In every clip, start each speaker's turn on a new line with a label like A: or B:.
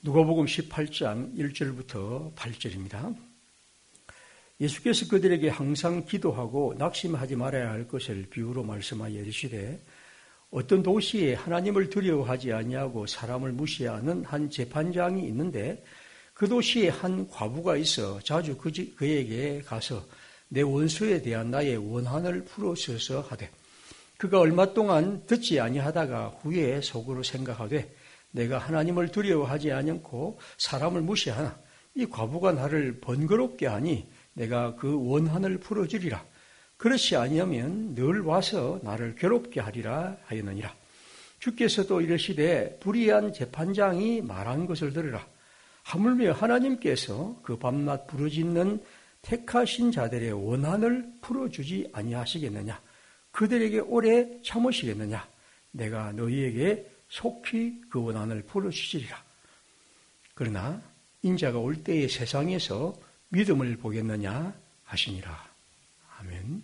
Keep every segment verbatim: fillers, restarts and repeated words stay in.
A: 누가복음 십팔 장 일 절부터 팔 절입니다. 예수께서 그들에게 항상 기도하고 낙심하지 말아야 할 것을 비유로 말씀하여 이르시되 어떤 도시에 하나님을 두려워하지 아니하고 사람을 무시하는 한 재판장이 있는데 그 도시에 한 과부가 있어 자주 그에게 가서 내 원수에 대한 나의 원한을 풀어주소서 하되 그가 얼마 동안 듣지 아니하다가 후에 속으로 생각하되 내가 하나님을 두려워하지 않고 사람을 무시하나 이 과부가 나를 번거롭게 하니 내가 그 원한을 풀어주리라. 그렇지 아니하면 늘 와서 나를 괴롭게 하리라 하였느니라. 주께서도 이르시되 불의한 재판장이 말한 것을 들으라. 하물며 하나님께서 그 밤낮 부르짖는 택하신 자들의 원한을 풀어주지 아니하시겠느냐. 그들에게 오래 참으시겠느냐. 내가 너희에게 속히 그 원한을 풀어주시리라. 그러나 인자가 올 때에 세상에서 믿음을 보겠느냐 하시니라. 아멘.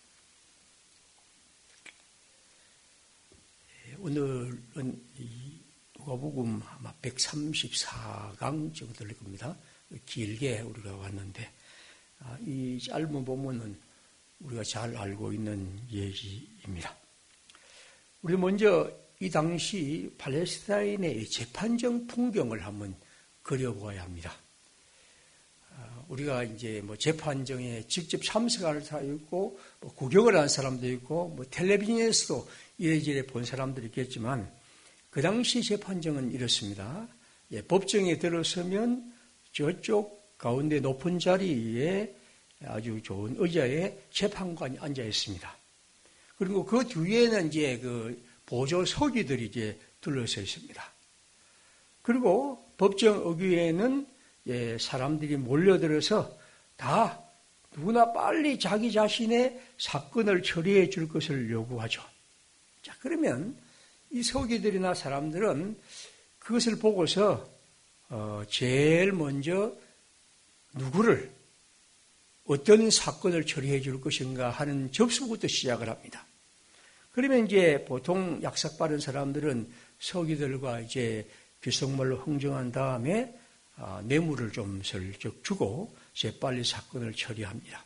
A: 오늘은 누가복음 아마 백삼십사 강 정도 될 겁니다. 길게 우리가 왔는데 이 짧은 본문은 우리가 잘 알고 있는 얘기입니다. 우리 먼저 이 당시 팔레스타인의 재판정 풍경을 한번 그려보아야 합니다. 우리가 이제 뭐 재판정에 직접 참석하는 사람도 있고, 뭐 구경을 하는 사람도 있고, 뭐 텔레비전에서도 이래저래 본 사람들이 있겠지만, 그 당시 재판정은 이렇습니다. 예, 법정에 들어서면 저쪽 가운데 높은 자리에 아주 좋은 의자에 재판관이 앉아 있습니다. 그리고 그 뒤에는 이제 그 보조 서기들이 이제 둘러서 있습니다. 그리고 법정 의귀에는 예, 사람들이 몰려들어서 다 누구나 빨리 자기 자신의 사건을 처리해 줄 것을 요구하죠. 자, 그러면 이 서기들이나 사람들은 그것을 보고서 어, 제일 먼저 누구를 어떤 사건을 처리해 줄 것인가 하는 접수부터 시작을 합니다. 그러면 이제 보통 약삭 빠른 사람들은 서기들과 이제 귓속말로 흥정한 다음에 아, 뇌물을 좀 슬쩍 주고 재빨리 사건을 처리합니다.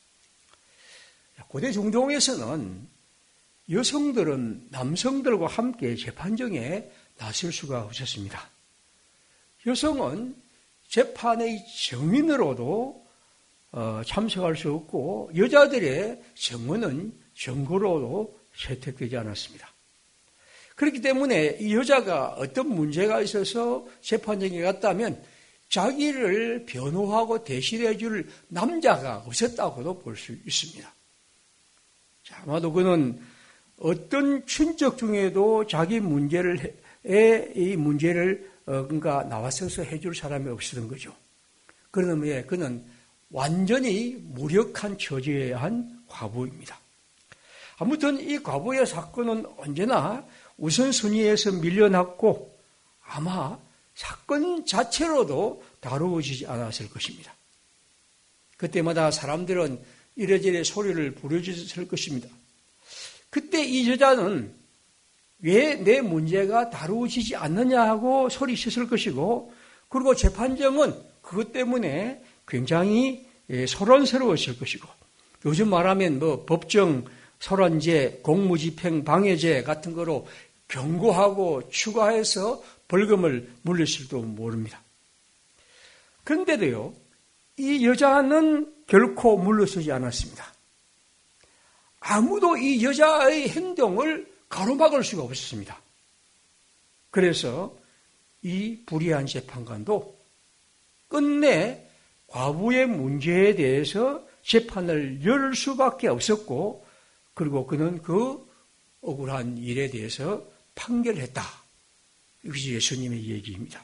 A: 고대 중동에서는 여성들은 남성들과 함께 재판정에 나설 수가 없었습니다. 여성은 재판의 증인으로도 어, 참석할 수 없고 여자들의 증언은 증거로도 채택되지 않았습니다. 그렇기 때문에 이 여자가 어떤 문제가 있어서 재판정에 갔다면 자기를 변호하고 대신해 줄 남자가 없었다고도 볼 수 있습니다. 자, 아마도 그는 어떤 친척 중에도 자기 문제를, 이 문제를, 어, 그러니까 나와서서 해줄 사람이 없었던 거죠. 그런 의미에 그는 완전히 무력한 처지에 한 과부입니다. 아무튼 이 과부의 사건은 언제나 우선순위에서 밀려났고 아마 사건 자체로도 다루어지지 않았을 것입니다. 그때마다 사람들은 이래저래 소리를 부르짖을 것입니다. 그때 이 여자는 왜 내 문제가 다루어지지 않느냐 하고 소리쳤을 것이고 그리고 재판정은 그것 때문에 굉장히 소란스러웠을 것이고 요즘 말하면 뭐 법정 소란제, 공무집행 방해죄 같은 거로 경고하고 추가해서 벌금을 물렸을지도 모릅니다. 그런데도요, 이 여자는 결코 물러서지 않았습니다. 아무도 이 여자의 행동을 가로막을 수가 없었습니다. 그래서 이 불의한 재판관도 끝내 과부의 문제에 대해서 재판을 열 수밖에 없었고 그리고 그는 그 억울한 일에 대해서 판결했다. 이것이 예수님의 얘기입니다.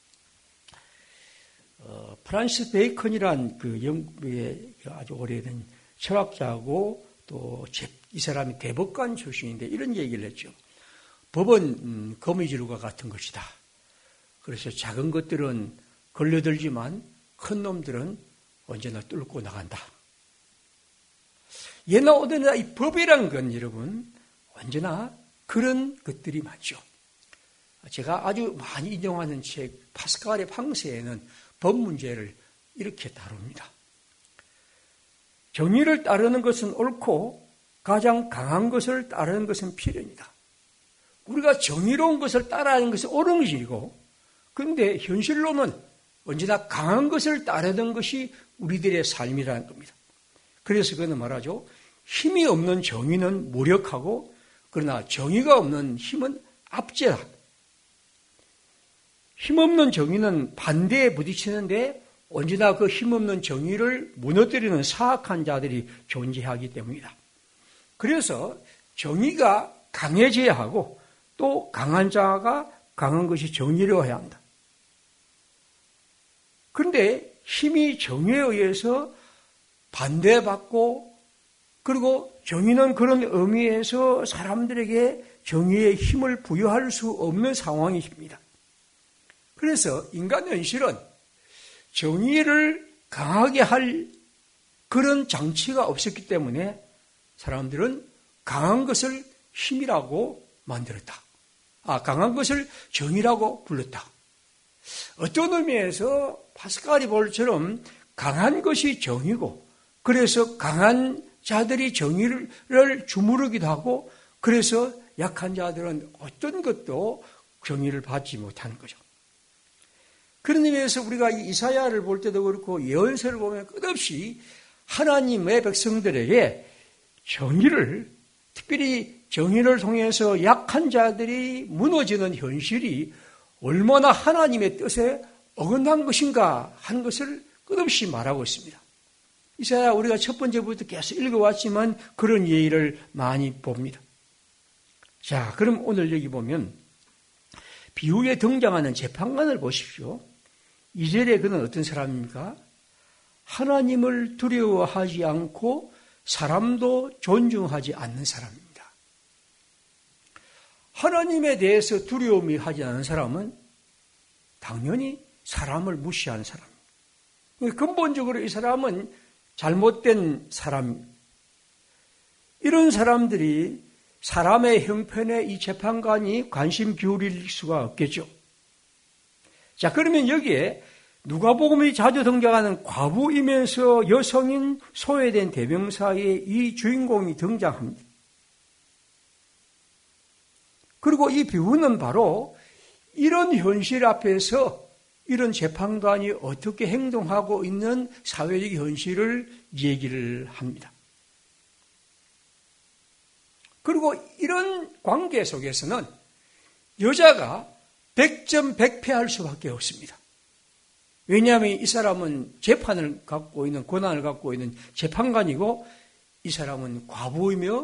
A: 어, 프란시스 베이컨이란 그 영국의 아주 오래된 철학자고 또 이 사람이 대법관 출신인데 이런 얘기를 했죠. 법은 음, 거미줄과 같은 것이다. 그래서 작은 것들은 걸려들지만 큰 놈들은 언제나 뚫고 나간다. 예나 오늘나 이 법이란 건 여러분 언제나 그런 것들이 많죠. 제가 아주 많이 인용하는 책 파스칼의 방세에는 법 문제를 이렇게 다룹니다. 정의를 따르는 것은 옳고 가장 강한 것을 따르는 것은 필연이다. 우리가 정의로운 것을 따라하는 것은 옳은 것이고, 그런데 현실로는 언제나 강한 것을 따르는 것이 우리들의 삶이라는 겁니다. 그래서 그는 말하죠. 힘이 없는 정의는 무력하고, 그러나 정의가 없는 힘은 압제다. 힘없는 정의는 반대에 부딪히는데 언제나 그 힘없는 정의를 무너뜨리는 사악한 자들이 존재하기 때문이다. 그래서 정의가 강해져야 하고 또 강한 자가 강한 것이 정의로워야 한다. 그런데 힘이 정의에 의해서 반대받고, 그리고 정의는 그런 의미에서 사람들에게 정의의 힘을 부여할 수 없는 상황입니다. 그래서 인간 현실은 정의를 강하게 할 그런 장치가 없었기 때문에 사람들은 강한 것을 힘이라고 만들었다. 아, 강한 것을 정의라고 불렀다. 어떤 의미에서 파스칼이 볼처럼 강한 것이 정의고, 그래서 강한 자들이 정의를 주무르기도 하고, 그래서 약한 자들은 어떤 것도 정의를 받지 못하는 거죠. 그런 의미에서 우리가 이사야를 볼 때도 그렇고 예언서를 보면 끝없이 하나님의 백성들에게 정의를, 특별히 정의를 통해서 약한 자들이 무너지는 현실이 얼마나 하나님의 뜻에 어긋난 것인가 하는 것을 끝없이 말하고 있습니다. 이사야 우리가 첫 번째부터 계속 읽어왔지만 그런 예의를 많이 봅니다. 자, 그럼 오늘 여기 보면 비유에 등장하는 재판관을 보십시오. 이 절에 그는 어떤 사람입니까? 하나님을 두려워하지 않고 사람도 존중하지 않는 사람입니다. 하나님에 대해서 두려움이 하지 않는 사람은 당연히 사람을 무시하는 사람입니다. 근본적으로 이 사람은 잘못된 사람입니다. 이런 사람들이 사람의 형편에 이 재판관이 관심 기울일 수가 없겠죠. 자, 그러면 여기에 누가복음이 자주 등장하는 과부이면서 여성인 소외된 대명사의 이 주인공이 등장합니다. 그리고 이 비유는 바로 이런 현실 앞에서 이런 재판관이 어떻게 행동하고 있는 사회적 현실을 얘기를 합니다. 그리고 이런 관계 속에서는 여자가 백전백패할 수밖에 없습니다. 왜냐하면 이 사람은 재판을 갖고 있는, 권한을 갖고 있는 재판관이고, 이 사람은 과부이며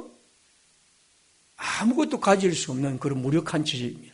A: 아무것도 가질 수 없는 그런 무력한 처지입니다.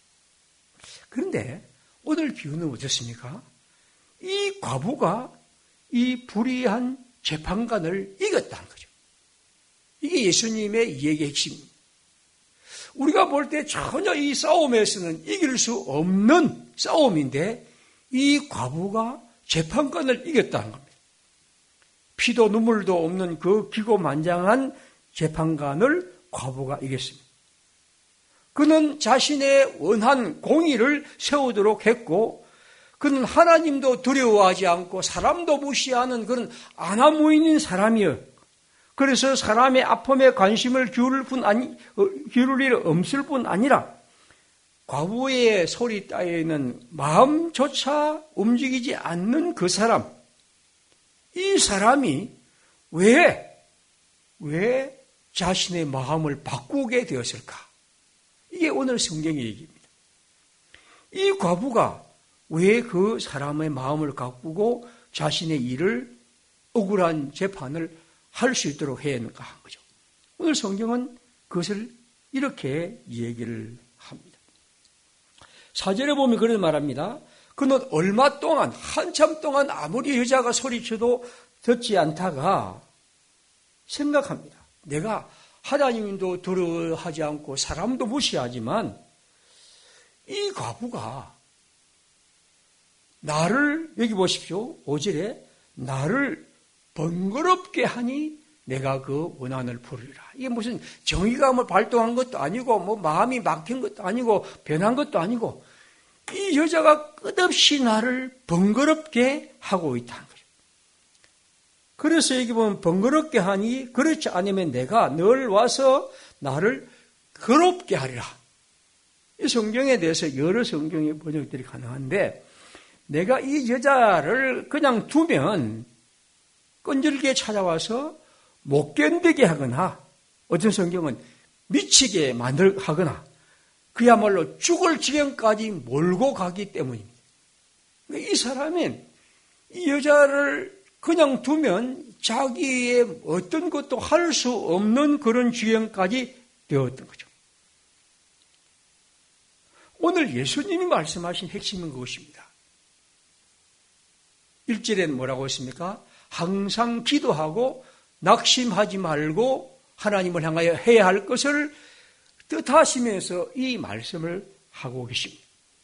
A: 그런데 오늘 비유는 어떻습니까? 이 과부가 이 불의한 재판관을 이겼다는 거죠. 이게 예수님의 이야기의 핵심입니다. 우리가 볼 때 전혀 이 싸움에서는 이길 수 없는 싸움인데 이 과부가 재판관을 이겼다는 겁니다. 피도 눈물도 없는 그 기고만장한 재판관을 과부가 이겼습니다. 그는 자신의 원한 공의를 세우도록 했고, 그는 하나님도 두려워하지 않고 사람도 무시하는 그런 아나무인인 사람이에요. 그래서 사람의 아픔에 관심을 기울일 뿐 아니, 기울일 일 없을 뿐 아니라 과부의 소리 따위에는 마음조차 움직이지 않는 그 사람, 이 사람이 왜, 왜 자신의 마음을 바꾸게 되었을까? 이게 오늘 성경의 얘기입니다. 이 과부가 왜 그 사람의 마음을 바꾸고 자신의 일을, 억울한 재판을 할 수 있도록 해야 하는가 한 거죠. 오늘 성경은 그것을 이렇게 얘기를 합니다. 사 절에 보면 그런 말합니다. 그는 얼마 동안, 한참 동안 아무리 여자가 소리쳐도 듣지 않다가 생각합니다. 내가 하나님도 두려워하지 않고 사람도 무시하지만 이 과부가 나를, 여기 보십시오. 오 절에 나를 번거롭게 하니 내가 그 원한을 풀으리라. 이게 무슨 정의감을 발동한 것도 아니고 뭐 마음이 막힌 것도 아니고 변한 것도 아니고 이 여자가 끝없이 나를 번거롭게 하고 있다는 거죠. 그래서 여기 보면 번거롭게 하니 그렇지 않으면 내가 늘 와서 나를 괴롭게 하리라. 이 성경에 대해서 여러 성경의 번역들이 가능한데 내가 이 여자를 그냥 두면 끈질기게 찾아와서 못 견디게 하거나 어떤 성경은 미치게 만들 하거나 그야말로 죽을 지경까지 몰고 가기 때문입니다. 이 사람은 이 여자를 그냥 두면 자기의 어떤 것도 할 수 없는 그런 지경까지 되었던 거죠. 오늘 예수님이 말씀하신 핵심은 그것입니다. 일 절에는 뭐라고 했습니까? 항상 기도하고 낙심하지 말고 하나님을 향하여 해야 할 것을 뜻하시면서 이 말씀을 하고 계십니다.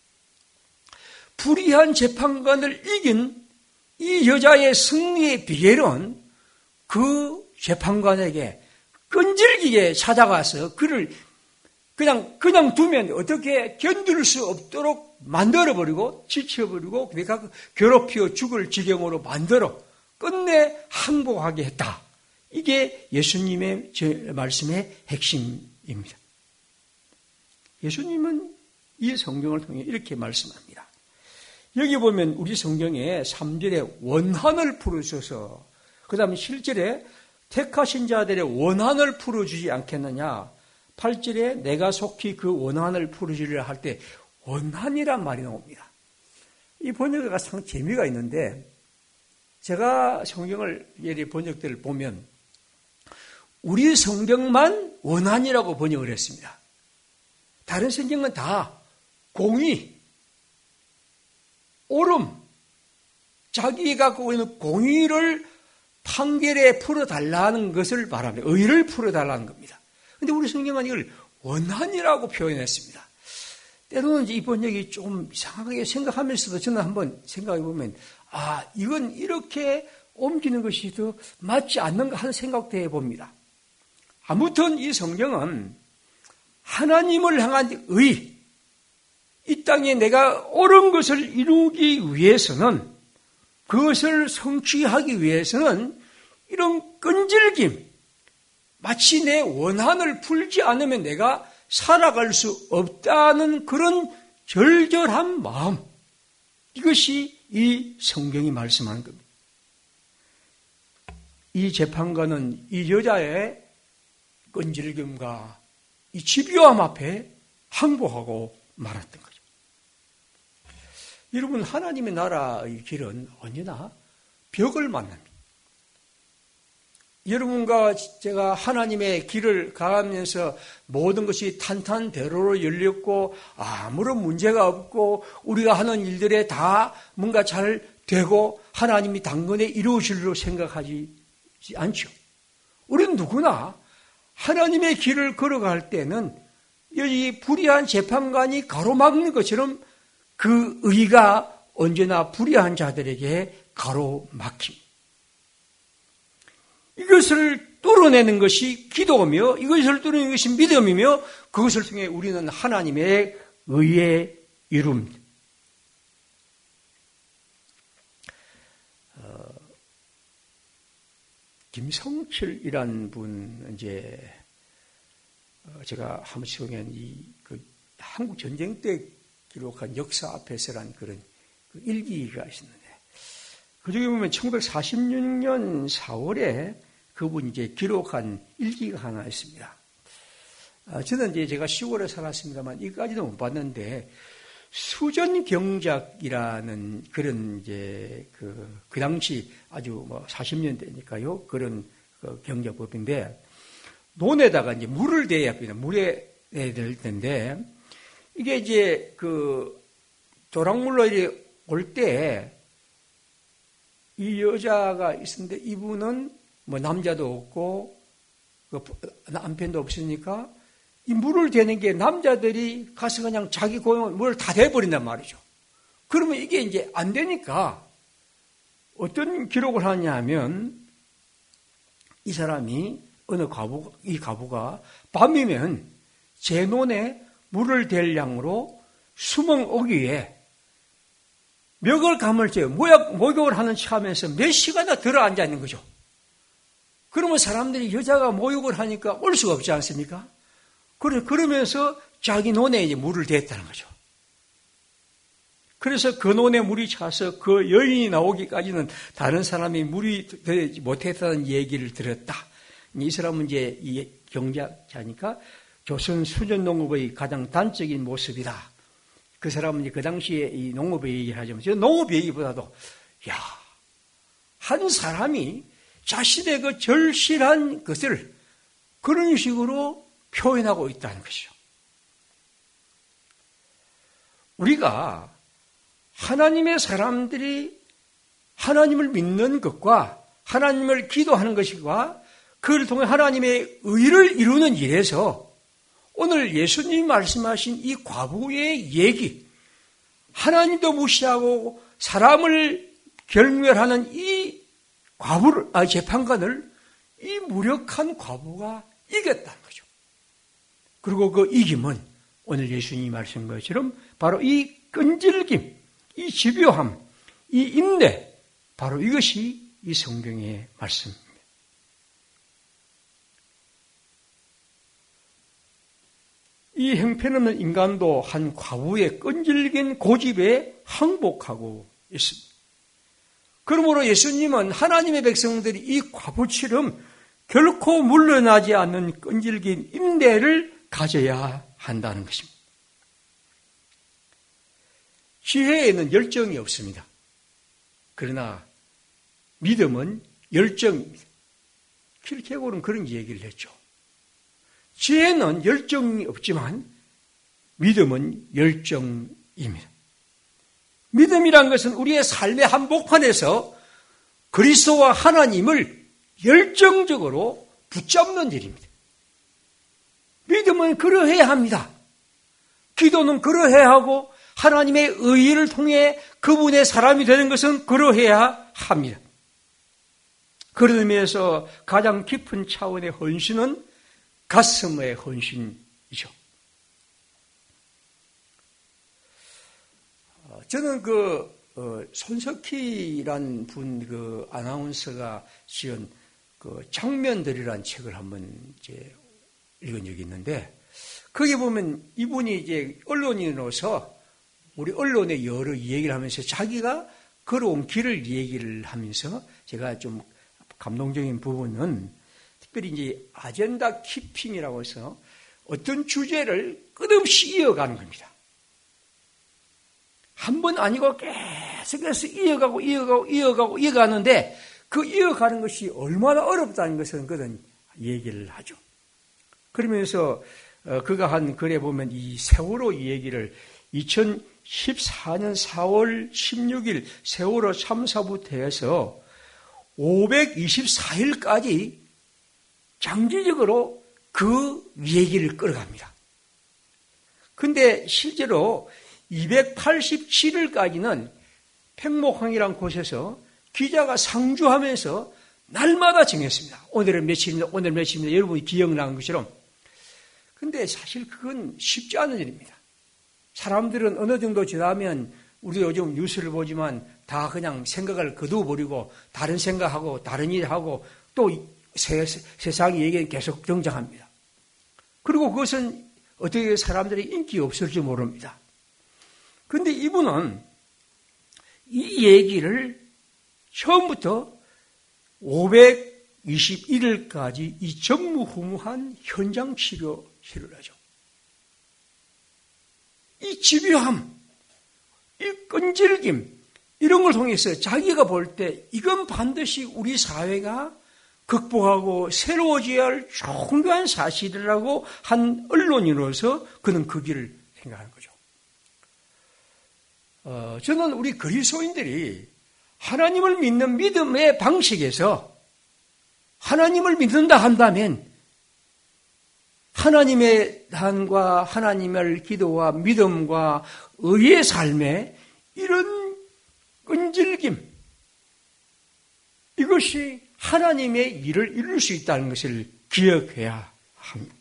A: 불의한 재판관을 이긴 이 여자의 승리의 비결은 그 재판관에게 끈질기게 찾아가서 그를 그냥, 그냥 두면 어떻게 견딜 수 없도록 만들어버리고 지쳐버리고 내가 괴롭히어 죽을 지경으로 만들어 끝내 항복하게 했다. 이게 예수님의 말씀의 핵심입니다. 예수님은 이 성경을 통해 이렇게 말씀합니다. 여기 보면 우리 성경에 삼 절에 원한을 풀어주셔서 그 다음에 칠 절에 택하신 자들의 원한을 풀어주지 않겠느냐. 팔 절에 내가 속히 그 원한을 풀어주리라 할 때 원한이란 말이 나옵니다. 이 번역가 상 재미가 있는데 제가 성경을 예리 번역들을 보면 우리 성경만 원한이라고 번역을 했습니다. 다른 성경은 다 공의, 옳음, 자기가 갖고 있는 공의를 판결에 풀어달라는 것을 말합니다. 의를 풀어달라는 겁니다. 그런데 우리 성경은 이걸 원한이라고 표현했습니다. 때로는 이 번역이 좀 이상하게 생각하면서도 저는 한번 생각해 보면 아, 이건 이렇게 옮기는 것이 더 맞지 않는가 하는 생각도 해봅니다. 아무튼 이 성경은 하나님을 향한 의, 이 땅에 내가 옳은 것을 이루기 위해서는 그것을 성취하기 위해서는 이런 끈질김, 마치 내 원한을 풀지 않으면 내가 살아갈 수 없다는 그런 절절한 마음, 이것이 이 성경이 말씀하는 겁니다. 이 재판관은 이 여자의 끈질김과 이 집요함 앞에 항복하고 말았던 거죠. 여러분, 하나님의 나라의 길은 언제나 벽을 만납니다. 여러분과 제가 하나님의 길을 가면서 모든 것이 탄탄대로로 열렸고 아무런 문제가 없고 우리가 하는 일들에 다 뭔가 잘 되고 하나님이 당근에 이루어질로 생각하지 않죠. 우리는 누구나 하나님의 길을 걸어갈 때는 이 불의한 재판관이 가로막는 것처럼 그 의가 언제나 불의한 자들에게 가로막힙니다. 이것을 뚫어내는 것이 기도며 이것을 뚫어내는 것이 믿음이며 그것을 통해 우리는 하나님의 의에 이룹니다. 어, 김성철이라는 분 이제 제가 한번 시공한 이 그 한국 전쟁 때 기록한 역사 앞에서란 그런 그 일기가 있었는데 그중에 보면 천구백사십육 년 사월에 그분이 이제 기록한 일기가 하나 있습니다. 아, 저는 이제 제가 시골에 살았습니다만 이까지도 못 봤는데 수전경작이라는 그런 이제 그, 그 당시 아주 뭐 사십 년대니까요. 그런 그 경작법인데 논에다가 이제 물을 대야 합니다. 물에 대야 될 텐데 이게 이제 그 조랑물로 올 때 이 여자가 있었는데 이분은 뭐 남자도 없고 그 남편도 없으니까 이 물을 대는 게 남자들이 가서 그냥 자기 고용을 물을 다 대버린단 말이죠. 그러면 이게 이제 안 되니까 어떤 기록을 하냐 하면 이 사람이 어느 과부, 이 과부가 밤이면 제 논에 물을 댈 양으로 수멍 오기에 멱을 감을 때 목욕을 하는 척 하면서 몇 시간이나 들어 앉아 있는 거죠. 그러면 사람들이 여자가 목욕을 하니까 올 수가 없지 않습니까? 그래, 그러면서 자기 논에 이제 물을 댔다는 거죠. 그래서 그 논에 물이 차서 그 여인이 나오기까지는 다른 사람이 물이 되지 못했다는 얘기를 들었다. 이 사람은 이제 이 경제자니까 조선 수전 농업의 가장 단적인 모습이다. 그 사람은 이제 그 당시에 이 농업의 얘기를 하지만, 저 농업 얘기보다도, 야, 한 사람이 자신의 그 절실한 것을 그런 식으로 표현하고 있다는 것이죠. 우리가 하나님의 사람들이 하나님을 믿는 것과 하나님을 기도하는 것과 그를 통해 하나님의 의를 이루는 일에서 오늘 예수님이 말씀하신 이 과부의 얘기, 하나님도 무시하고 사람을 결멸하는 이 과부를, 아, 재판관을 이 무력한 과부가 이겼다는 거죠. 그리고 그 이김은 오늘 예수님이 말씀한 것처럼 바로 이 끈질김, 이 집요함, 이 인내, 바로 이것이 이 성경의 말씀입니다. 이 형편없는 인간도 한 과부의 끈질긴 고집에 항복하고 있습니다. 그러므로 예수님은 하나님의 백성들이 이 과부처럼 결코 물러나지 않는 끈질긴 인내를 가져야 한다는 것입니다. 지혜에는 열정이 없습니다. 그러나 믿음은 열정입니다. 킬케고르는 그런 얘기를 했죠. 지혜는 열정이 없지만 믿음은 열정입니다. 믿음이란 것은 우리의 삶의 한복판에서 그리스도와 하나님을 열정적으로 붙잡는 일입니다. 믿음은 그러해야 합니다. 기도는 그러해야 하고 하나님의 의의를 통해 그분의 사람이 되는 것은 그러해야 합니다. 그런 의미에서 가장 깊은 차원의 헌신은 가슴의 헌신이죠. 저는 그 어, 손석희란 분 그 아나운서가 지은 그 장면들이란 책을 한번 이제 읽은 적이 있는데, 거기 보면 이분이 이제 언론인으로서 우리 언론의 여러 얘기를 하면서 자기가 걸어온 길을 얘기를 하면서 제가 좀 감동적인 부분은 특별히 이제 아젠다 키핑이라고 해서 어떤 주제를 끝없이 이어가는 겁니다. 한 번 아니고 계속해서 이어가고 이어가고 이어가고 이어가는데 그 이어가는 것이 얼마나 어렵다는 것은 그런 얘기를 하죠. 그러면서 그가 한 글에 보면 이 세월호 얘기를 이천십사 년 사월 십육일 세월호 참사부터 해서 오백이십사 일까지 장기적으로 그 얘기를 끌어갑니다. 근데 실제로 이백팔십칠 일까지는 팽목항이라는 곳에서 기자가 상주하면서 날마다 정했습니다. 오늘은 며칠입니다. 오늘 며칠입니다. 여러분이 기억나는 것처럼. 근데 사실 그건 쉽지 않은 일입니다. 사람들은 어느 정도 지나면 우리 요즘 뉴스를 보지만 다 그냥 생각을 거두어버리고 다른 생각하고 다른 일하고 또 세, 세상 얘기는 계속 등장합니다. 그리고 그것은 어떻게 사람들이 인기 없을지 모릅니다. 그런데 이분은 이 얘기를 처음부터 오백이십일 일까지 이 전무후무한 현장 치료를 하죠. 이 집요함, 이 끈질김, 이런 걸 통해서 자기가 볼 때 이건 반드시 우리 사회가 극복하고 새로워져야 할 중요한 사실이라고 한 언론인으로서 그는 그 길을 생각하는 거죠. 어, 저는 우리 그리스도인들이 하나님을 믿는 믿음의 방식에서 하나님을 믿는다 한다면 하나님의 한과 하나님을 기도와 믿음과 의의 삶에 이런 끈질김, 이것이 하나님의 일을 이룰 수 있다는 것을 기억해야 합니다.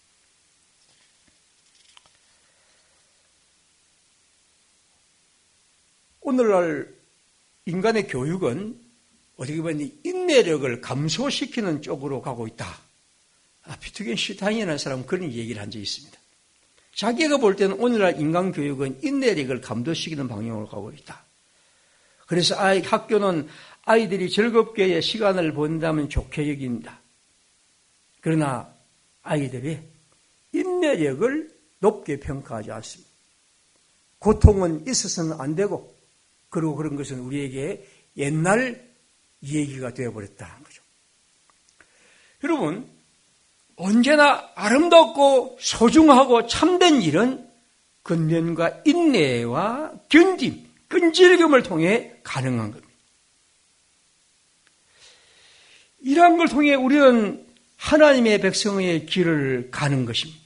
A: 오늘날 인간의 교육은 어떻게 보면 인내력을 감소시키는 쪽으로 가고 있다. 아, 비트겐슈타인이라는 사람은 그런 얘기를 한 적이 있습니다. 자기가 볼 때는 오늘날 인간 교육은 인내력을 감소시키는 방향으로 가고 있다. 그래서 아이, 학교는 아이들이 즐겁게 시간을 보낸다면 좋게 여깁니다. 그러나 아이들이 인내력을 높게 평가하지 않습니다. 고통은 있어서는 안 되고, 그리고 그런 것은 우리에게 옛날 얘기가 되어버렸다는 거죠. 여러분, 언제나 아름답고 소중하고 참된 일은 근면과 인내와 견딤, 끈질김을 통해 가능한 겁니다. 이러한 걸 통해 우리는 하나님의 백성의 길을 가는 것입니다.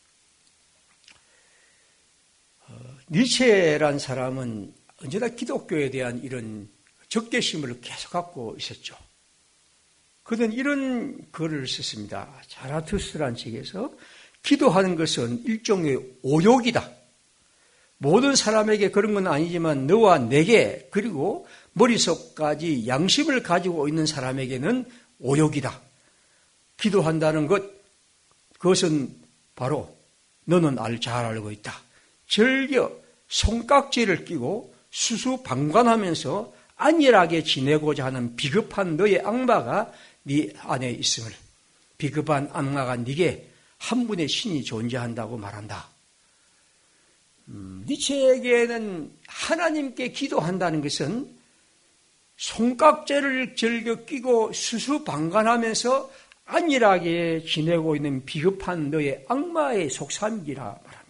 A: 어, 니체란 사람은 언제나 기독교에 대한 이런 적개심을 계속 갖고 있었죠. 그는 이런 글을 썼습니다. 자라투스트라는 책에서 기도하는 것은 일종의 오욕이다. 모든 사람에게 그런 건 아니지만 너와 내게 그리고 머릿속까지 양심을 가지고 있는 사람에게는 오욕이다. 기도한다는 것, 그것은 바로 너는 알, 잘 알고 있다. 즐겨 손깍지를 끼고 수수방관하면서 안일하게 지내고자 하는 비겁한 너의 악마가 네 안에 있음을, 비겁한 악마가 네게 한 분의 신이 존재한다고 말한다. 음, 니체에게는 하나님께 기도한다는 것은 손깍지를 즐겨 끼고 수수방관하면서 안일하게 지내고 있는 비겁한 너의 악마의 속삼기라 말합니다.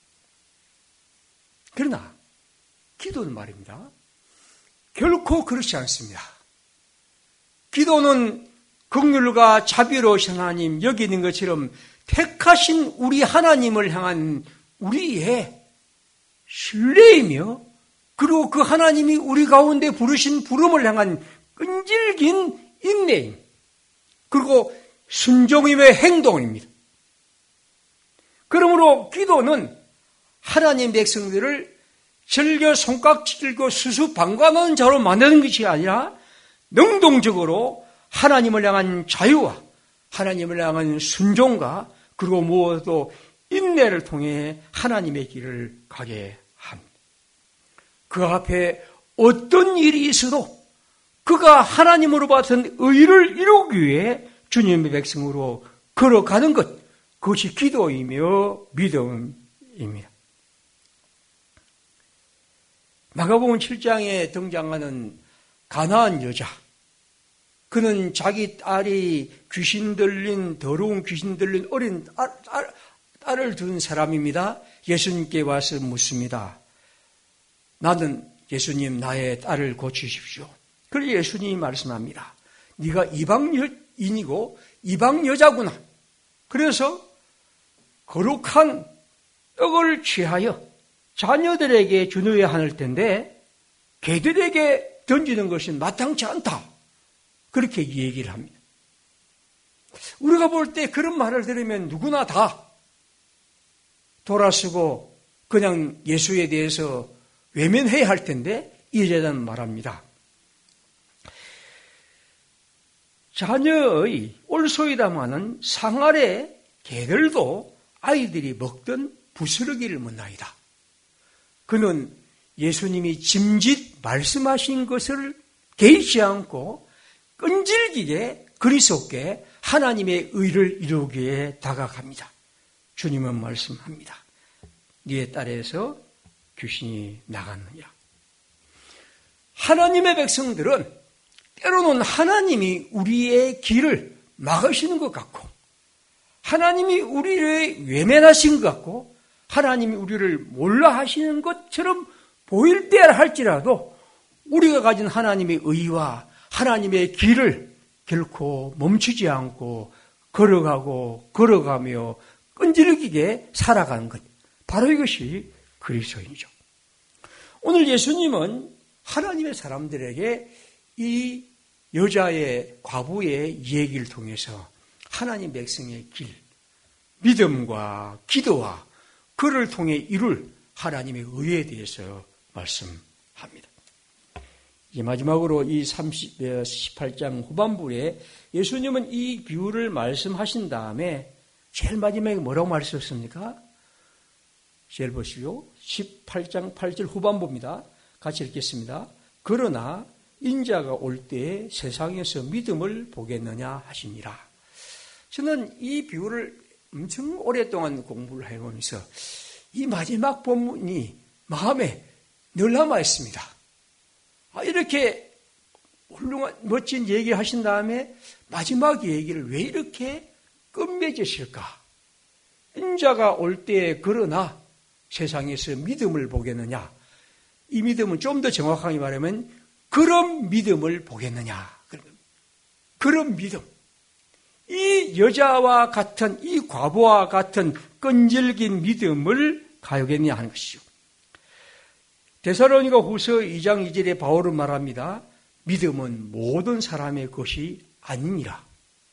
A: 그러나 기도는 말입니다. 결코 그렇지 않습니다. 기도는 긍휼과 자비로우신 하나님, 여기 있는 것처럼 택하신 우리 하나님을 향한 우리의 신뢰이며, 그리고 그 하나님이 우리 가운데 부르신 부름을 향한 끈질긴 인내임, 그리고 순종임의 행동입니다. 그러므로 기도는 하나님 백성들을 즐겨 손깍지 들고 수수방관하는 자로 만드는 것이 아니라 능동적으로 하나님을 향한 자유와 하나님을 향한 순종과 그리고 무엇도 인내를 통해 하나님의 길을 가게 합니다. 그 앞에 어떤 일이 있어도 그가 하나님으로 받은 의를 이루기 위해 주님의 백성으로 걸어가는 것, 그것이 기도이며 믿음입니다. 마가복음 칠 장에 등장하는 가나안 여자, 그는 자기 딸이 귀신 들린, 더러운 귀신 들린 어린 딸, 딸, 딸을 둔 사람입니다. 예수님께 와서 묻습니다. 나는 예수님 나의 딸을 고치십시오. 그래서 예수님이 말씀합니다. 네가 이방인이고 이방 여자구나. 그래서 거룩한 떡을 취하여 자녀들에게 주어야 할 텐데 개들에게 던지는 것은 마땅치 않다. 그렇게 얘기를 합니다. 우리가 볼 때 그런 말을 들으면 누구나 다 돌아서고 그냥 예수에 대해서 외면해야 할 텐데 이 여자는 말합니다. 자녀의 올소이다마는 상아래 개들도 아이들이 먹던 부스러기를 먹나이다. 그는 예수님이 짐짓 말씀하신 것을 개의치 않고 끈질기게 그리스도께 하나님의 의를 이루기에 다가갑니다. 주님은 말씀합니다. 네의 딸에서 귀신이 나갔느냐. 하나님의 백성들은 때로는 하나님이 우리의 길을 막으시는 것 같고 하나님이 우리를 외면하신 것 같고 하나님이 우리를 몰라 하시는 것처럼 보일 때라 할지라도 우리가 가진 하나님의 의와 하나님의 길을 결코 멈추지 않고 걸어가고 걸어가며 끈질기게 살아가는 것, 바로 이것이 그리스도인이죠. 오늘 예수님은 하나님의 사람들에게 이 여자의 과부의 얘기를 통해서 하나님 백성의 길, 믿음과 기도와 그를 통해 이룰 하나님의 의에 대해서 말씀합니다. 이제 마지막으로 이 십팔 장 후반부에 예수님은 이 비유를 말씀하신 다음에 제일 마지막에 뭐라고 말씀하셨습니까? 제일 보시오. 십팔 장 팔 절 후반부입니다. 같이 읽겠습니다. 그러나 인자가 올 때에 세상에서 믿음을 보겠느냐 하시니라. 저는 이 비유를 엄청 오랫동안 공부를 해오면서 이 마지막 본문이 마음에 늘 남아있습니다. 아, 이렇게 훌륭한 멋진 얘기 하신 다음에 마지막 얘기를 왜 이렇게 끝맺으실까? 인자가 올 때에 그러나 세상에서 믿음을 보겠느냐? 이 믿음은 좀 더 정확하게 말하면 그런 믿음을 보겠느냐? 그런 믿음. 이 여자와 같은 이 과부와 같은 끈질긴 믿음을 가요겠냐 하는 것이죠. 데살로니가 후서 이 장 이 절에 바울은 말합니다. 믿음은 모든 사람의 것이 아니니라.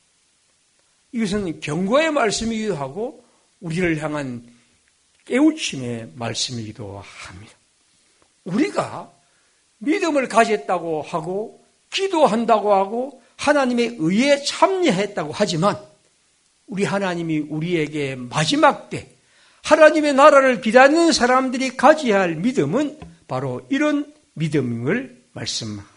A: 이것은 경고의 말씀이기도 하고 우리를 향한 깨우침의 말씀이기도 합니다. 우리가 믿음을 가졌다고 하고 기도한다고 하고 하나님의 의에 참여했다고 하지만 우리 하나님이 우리에게 마지막 때 하나님의 나라를 기다리는 사람들이 가져야 할 믿음은 바로 이런 믿음을 말씀합니다.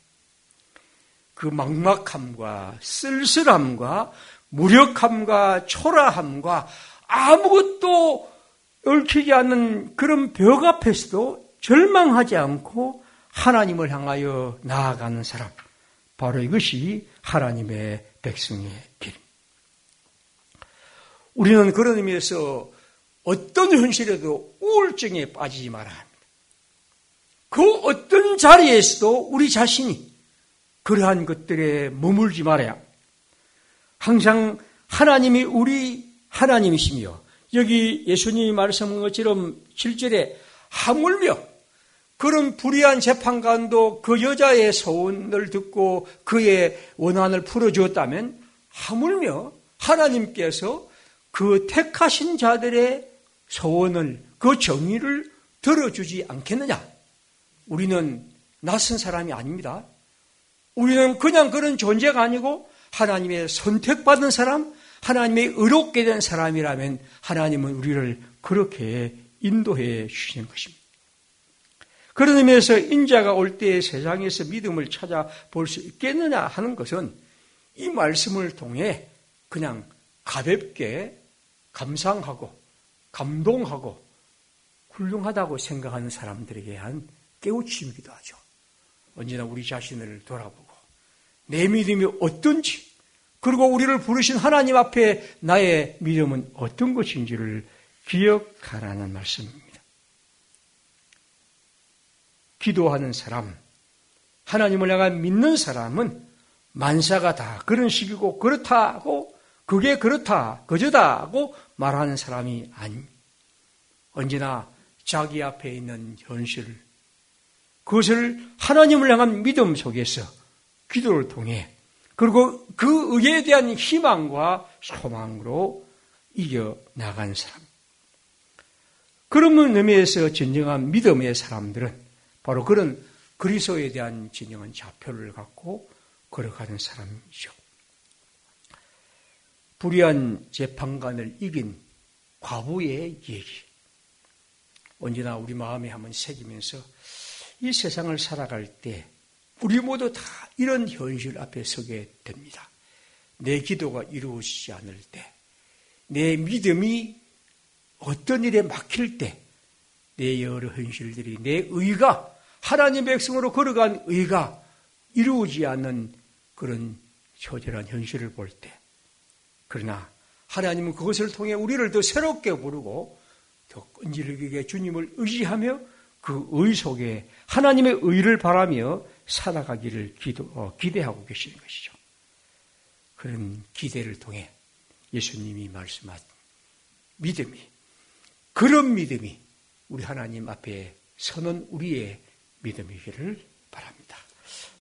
A: 그 막막함과 쓸쓸함과 무력함과 초라함과 아무것도 얽히지 않는 그런 벽 앞에서도 절망하지 않고 하나님을 향하여 나아가는 사람, 바로 이것이 하나님의 백성의 길입니다. 우리는 그런 의미에서 어떤 현실에도 우울증에 빠지지 말아야 합니다. 그 어떤 자리에서도 우리 자신이 그러한 것들에 머물지 말아야 합니다. 항상 하나님이 우리 하나님이시며 여기 예수님이 말씀한 것처럼 칠 절에 하물며 그런 불의한 재판관도 그 여자의 소원을 듣고 그의 원한을 풀어주었다면 하물며 하나님께서 그 택하신 자들의 소원을, 그 정의를 들어주지 않겠느냐? 우리는 낯선 사람이 아닙니다. 우리는 그냥 그런 존재가 아니고 하나님의 선택받은 사람, 하나님의 의롭게 된 사람이라면 하나님은 우리를 그렇게 인도해 주시는 것입니다. 그런 의미에서 인자가 올 때에 세상에서 믿음을 찾아볼 수 있겠느냐 하는 것은 이 말씀을 통해 그냥 가볍게 감상하고 감동하고 훌륭하다고 생각하는 사람들에게 한 깨우침이기도 하죠. 언제나 우리 자신을 돌아보고 내 믿음이 어떤지, 그리고 우리를 부르신 하나님 앞에 나의 믿음은 어떤 것인지를 기억하라는 말씀입니다. 기도하는 사람, 하나님을 향한 믿는 사람은 만사가 다 그런 식이고 그렇다고, 그게 그렇다, 그저다고 말하는 사람이 아닙니다. 언제나 자기 앞에 있는 현실을, 그것을 하나님을 향한 믿음 속에서 기도를 통해, 그리고 그 의에 대한 희망과 소망으로 이겨나가는 사람. 그런 의미에서 진정한 믿음의 사람들은 바로 그런 그리스도에 대한 진정한 좌표를 갖고 걸어가는 사람이죠. 불의한 재판관을 이긴 과부의 얘기. 언제나 우리 마음에 한번 새기면서 이 세상을 살아갈 때 우리 모두 다 이런 현실 앞에 서게 됩니다. 내 기도가 이루어지지 않을 때, 내 믿음이 어떤 일에 막힐 때, 내 여러 현실들이, 내 의가, 하나님의 백성으로 걸어간 의가 이루어지지 않는 그런 처절한 현실을 볼 때, 그러나 하나님은 그것을 통해 우리를 더 새롭게 부르고 더 끈질기게 주님을 의지하며 그 의 속에 하나님의 의를 바라며 살아가기를 기도, 어, 기대하고 계시는 것이죠. 그런 기대를 통해 예수님이 말씀하신 믿음이, 그런 믿음이 우리 하나님 앞에 서는 우리의 믿음이기를 바랍니다.